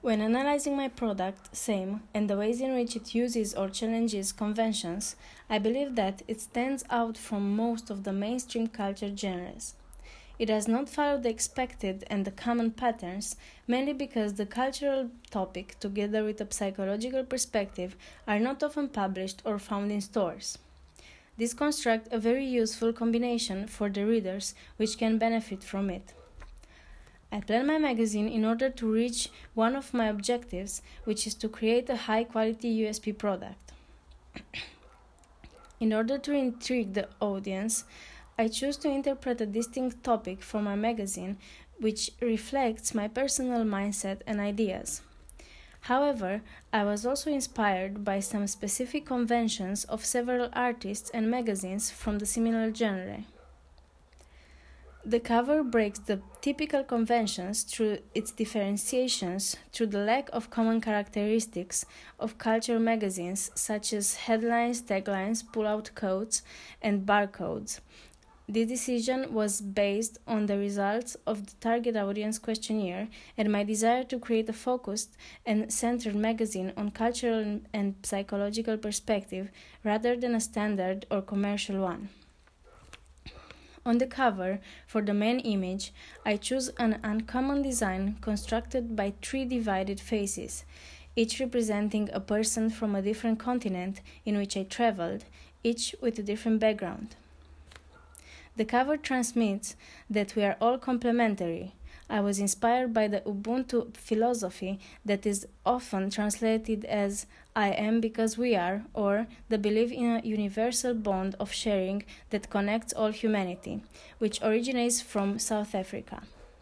When analyzing my product, SAME, and the ways in which it uses or challenges conventions, I believe that it stands out from most of the mainstream culture genres. It does not follow the expected and the common patterns, mainly because the cultural topic, together with a psychological perspective, are not often published or found in stores. This constructs a very useful combination for the readers which can benefit from it. I plan my magazine in order to reach one of my objectives, which is to create a high-quality USP product. In order to intrigue the audience, I choose to interpret a distinct topic for my magazine, which reflects my personal mindset and ideas. However, I was also inspired by some specific conventions of several artists and magazines from the similar genre. The cover breaks the typical conventions through its differentiations through the lack of common characteristics of culture magazines such as headlines, taglines, pull-out codes, and barcodes. This decision was based on the results of the target audience questionnaire and my desire to create a focused and centered magazine on cultural and psychological perspective rather than a standard or commercial one. On the cover, for the main image, I choose an uncommon design constructed by 3 divided faces, each representing a person from a different continent in which I traveled, each with a different background. The cover transmits that we are all complementary. I was inspired by the Ubuntu philosophy that is often translated as I am because we are, or the belief in a universal bond of sharing that connects all humanity, which originates from South Africa.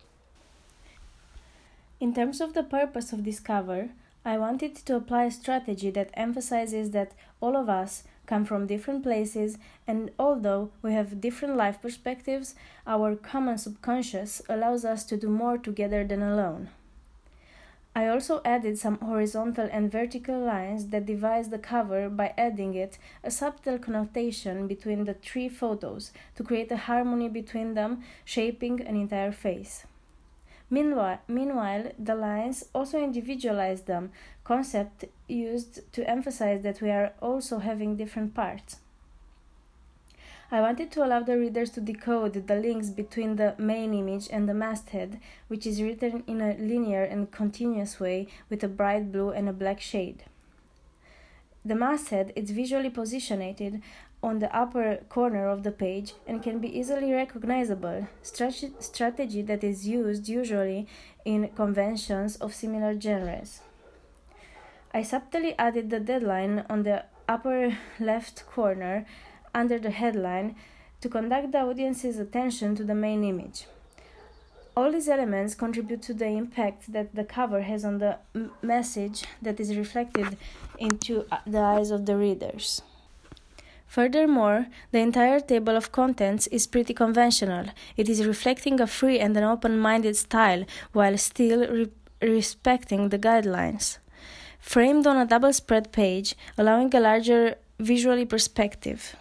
In terms of the purpose of this cover, I wanted to apply a strategy that emphasizes that all of us come from different places, and although we have different life perspectives, our common subconscious allows us to do more together than alone. I also added some horizontal and vertical lines that divide the cover by adding it a subtle connotation between the 3 photos to create a harmony between them, shaping an entire face. Meanwhile, the lines also individualize them, concept used to emphasize that we are also having different parts. I wanted to allow the readers to decode the links between the main image and the masthead, which is written in a linear and continuous way with a bright blue and a black shade. The masthead is visually positioned on the upper corner of the page and can be easily recognizable, strategy that is used usually in conventions of similar genres. I subtly added the deadline on the upper left corner under the headline to conduct the audience's attention to the main image. All these elements contribute to the impact that the cover has on the message that is reflected into the eyes of the readers. Furthermore, the entire table of contents is pretty conventional. It is reflecting a free and an open-minded style while still respecting the guidelines. Framed on a double-spread page, allowing a larger visual perspective.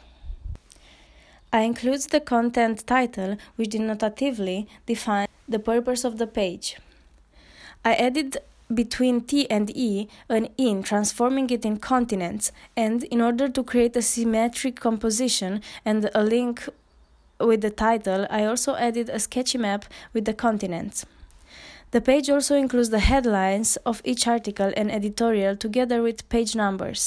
I include the content title, which denotatively defines the purpose of the page. I added between T and E an in, transforming it in continents, and in order to create a symmetric composition and a link with the title, I also added a sketchy map with the continents. The page also includes the headlines of each article and editorial together with page numbers.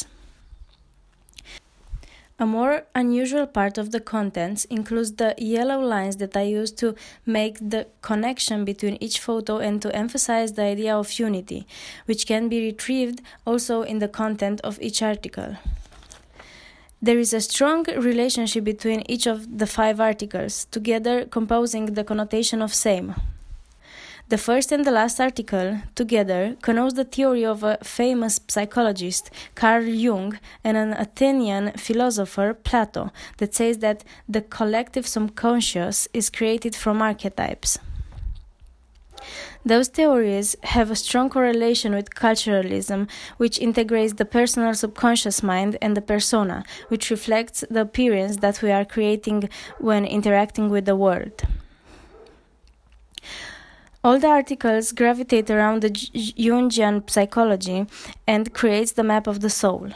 A more unusual part of the contents includes the yellow lines that I use to make the connection between each photo and to emphasize the idea of unity, which can be retrieved also in the content of each article. There is a strong relationship between each of the 5 articles, together composing the connotation of same. The first and the last article, together, connotes the theory of a famous psychologist, Carl Jung, and an Athenian philosopher, Plato, that says that the collective subconscious is created from archetypes. Those theories have a strong correlation with culturalism, which integrates the personal subconscious mind and the persona, which reflects the appearance that we are creating when interacting with the world. All the articles gravitate around the Jungian psychology and creates the map of the soul.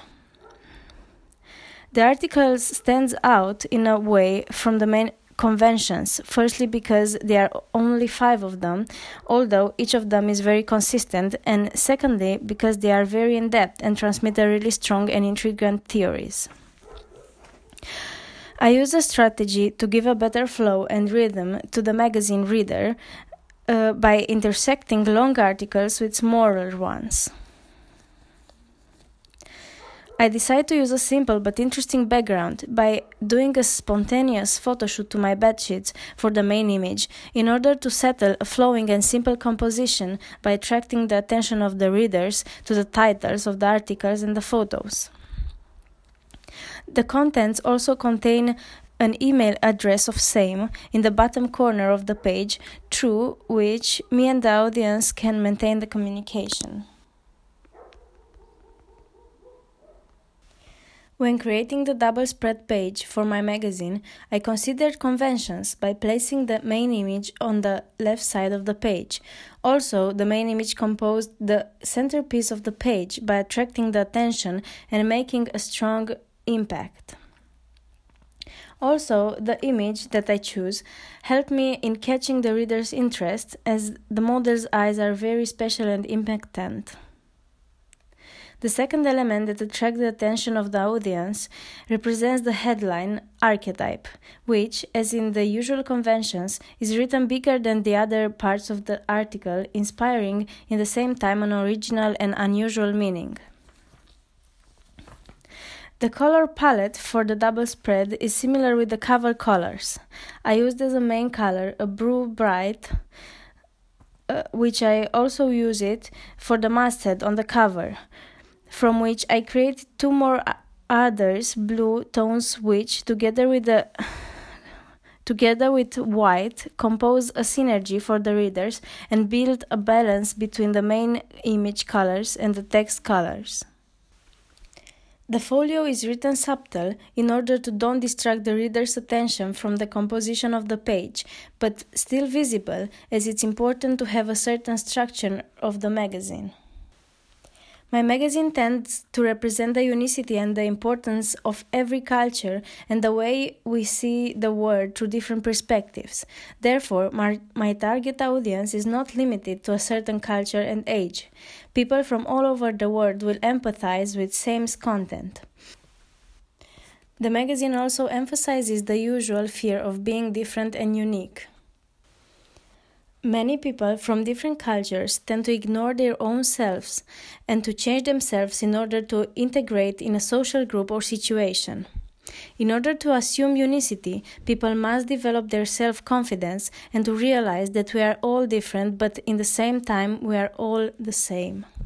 The articles stands out in a way from the main conventions, firstly because there are only 5 of them, although each of them is very consistent, and secondly because they are very in-depth and transmit a really strong and intriguing theories. I use a strategy to give a better flow and rhythm to the magazine reader by intersecting long articles with smaller ones. I decide to use a simple but interesting background by doing a spontaneous photoshoot to my bedsheets for the main image in order to settle a flowing and simple composition by attracting the attention of the readers to the titles of the articles and the photos. The contents also contain an email address of same in the bottom corner of the page, through which me and the audience can maintain the communication. When creating the double spread page for my magazine, I considered conventions by placing the main image on the left side of the page. Also, the main image composed the centerpiece of the page by attracting the attention and making a strong impact. Also, the image that I choose helped me in catching the reader's interest, as the model's eyes are very special and impactant. The second element that attracts the attention of the audience represents the headline archetype, which, as in the usual conventions, is written bigger than the other parts of the article, inspiring in the same time an original and unusual meaning. The color palette for the double spread is similar with the cover colors. I used as a main color a blue bright, which I also use it for the masthead on the cover, from which I created 2 more others blue tones which, together with white, compose a synergy for the readers and build a balance between the main image colors and the text colors. The folio is written subtle in order to don't distract the reader's attention from the composition of the page, but still visible, as it's important to have a certain structure of the magazine. My magazine tends to represent the unicity and the importance of every culture and the way we see the world through different perspectives. Therefore, my target audience is not limited to a certain culture and age. People from all over the world will empathize with same content. The magazine also emphasizes the usual fear of being different and unique. Many people from different cultures tend to ignore their own selves and to change themselves in order to integrate in a social group or situation. In order to assume unicity, people must develop their self-confidence and to realize that we are all different, but in the same time we are all the same.